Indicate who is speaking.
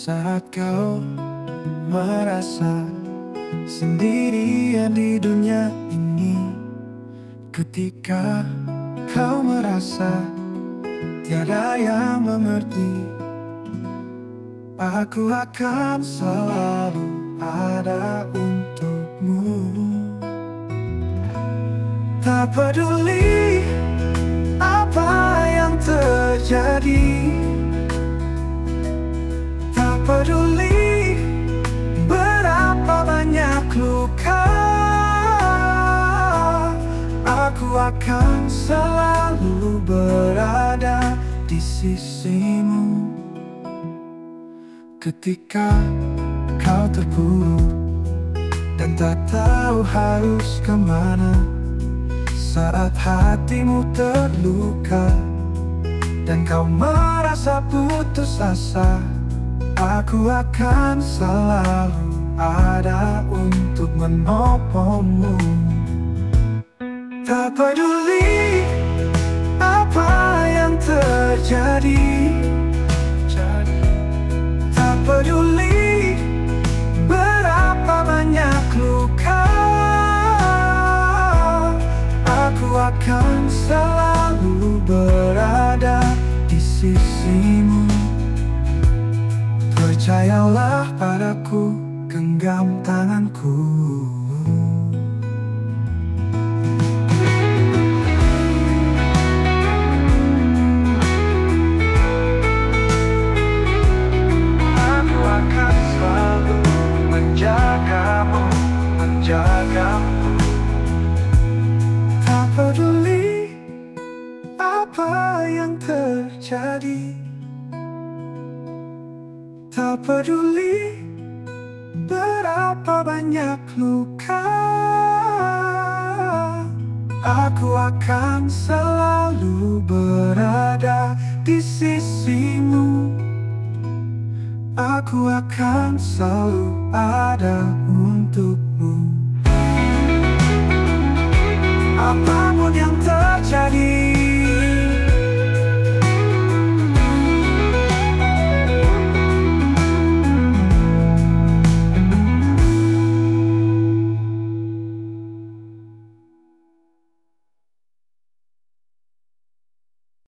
Speaker 1: Saat kau merasa sendirian di dunia ini, ketika kau merasa tiada yang mengerti, aku akan selalu ada untukmu. Tak peduli apa yang terjadi, tak peduli berapa banyak luka, aku akan selalu berada di sisimu. Ketika kau terpuruk dan tak tahu harus kemana, saat hatimu terluka dan kau merasa putus asa, aku akan selalu ada untuk menopangmu. Tak peduli apa yang terjadi, tak peduli berapa banyak luka, aku akan selalu berada di sisimu. Percayalah padaku, genggam tanganku. Aku akan selalu menjagamu, menjagamu. Tak peduli apa yang terjadi, tak peduli berapa banyak luka, aku akan selalu berada di sisimu. Aku akan selalu ada